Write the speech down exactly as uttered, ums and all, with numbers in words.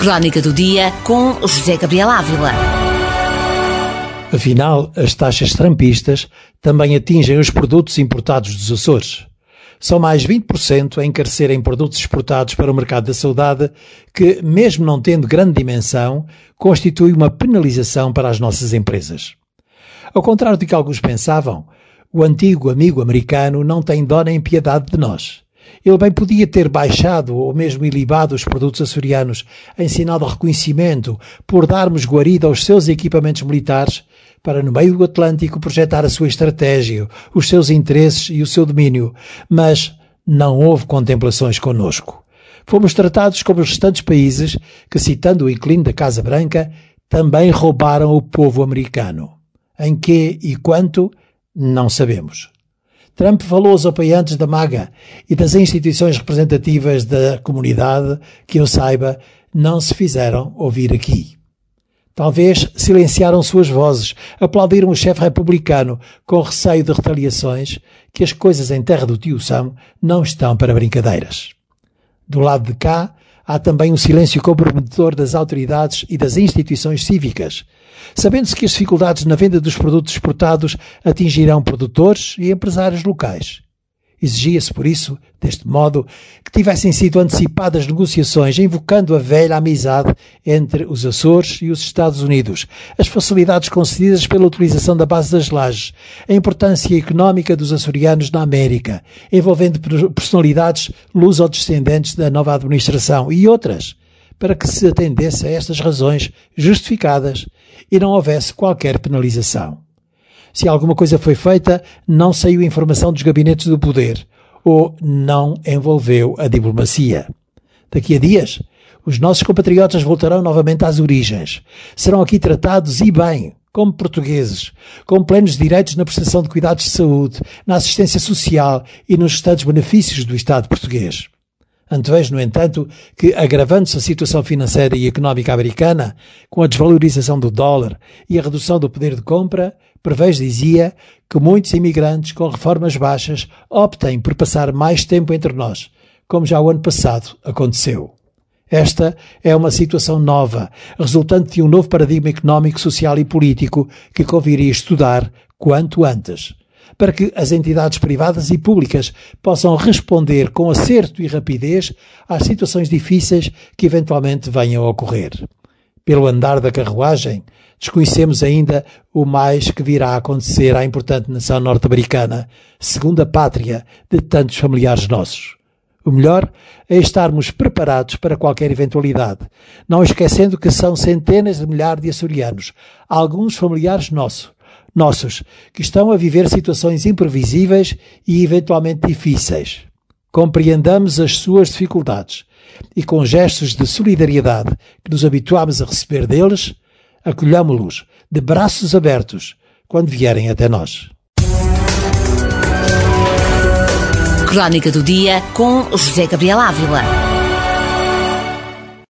Crónica do Dia com José Gabriel Ávila. Afinal, as taxas trumpistas também atingem os produtos importados dos Açores. São mais vinte por cento a encarecerem produtos exportados para o mercado da saudade, que, mesmo não tendo grande dimensão, constitui uma penalização para as nossas empresas. Ao contrário do que alguns pensavam, o antigo amigo americano não tem dó nem piedade de nós. Ele bem podia ter baixado ou mesmo ilibado os produtos açorianos em sinal de reconhecimento por darmos guarida aos seus equipamentos militares para, no meio do Atlântico, projetar a sua estratégia, os seus interesses e o seu domínio, mas não houve contemplações connosco. Fomos tratados como os restantes países que, citando o inquilino da Casa Branca, também roubaram o povo americano. Em que e quanto, não sabemos. Trump falou aos apoiantes da MAGA e das instituições representativas da comunidade que, eu saiba, não se fizeram ouvir aqui. Talvez silenciaram suas vozes, aplaudiram o chefe republicano com receio de retaliações, que as coisas em terra do tio Sam não estão para brincadeiras. Do lado de cá, há também um silêncio comprometedor das autoridades e das instituições cívicas, sabendo-se que as dificuldades na venda dos produtos exportados atingirão produtores e empresários locais. Exigia-se, por isso, deste modo, que tivessem sido antecipadas negociações invocando a velha amizade entre os Açores e os Estados Unidos, as facilidades concedidas pela utilização da base das lajes, a importância económica dos açorianos na América, envolvendo personalidades luso-descendentes da nova administração e outras, para que se atendesse a estas razões justificadas e não houvesse qualquer penalização. Se alguma coisa foi feita, não saiu informação dos gabinetes do poder ou não envolveu a diplomacia. Daqui a dias, os nossos compatriotas voltarão novamente às origens. Serão aqui tratados e bem, como portugueses, com plenos direitos na prestação de cuidados de saúde, na assistência social e nos restantes benefícios do Estado português. Antevejo, no entanto, que, agravando-se a situação financeira e económica americana, com a desvalorização do dólar e a redução do poder de compra, prevejo, dizia, que muitos imigrantes com reformas baixas optem por passar mais tempo entre nós, como já o ano passado aconteceu. Esta é uma situação nova, resultante de um novo paradigma económico, social e político que conviria estudar quanto antes, para que as entidades privadas e públicas possam responder com acerto e rapidez às situações difíceis que eventualmente venham a ocorrer. Pelo andar da carruagem, desconhecemos ainda o mais que virá a acontecer à importante nação norte-americana, segunda pátria de tantos familiares nossos. O melhor é estarmos preparados para qualquer eventualidade, não esquecendo que são centenas de milhares de açorianos, alguns familiares nossos, nossos, que estão a viver situações imprevisíveis e eventualmente difíceis. Compreendamos as suas dificuldades e, com gestos de solidariedade que nos habituámos a receber deles, acolhamo-los de braços abertos quando vierem até nós. Crónica do Dia com José Gabriel Ávila.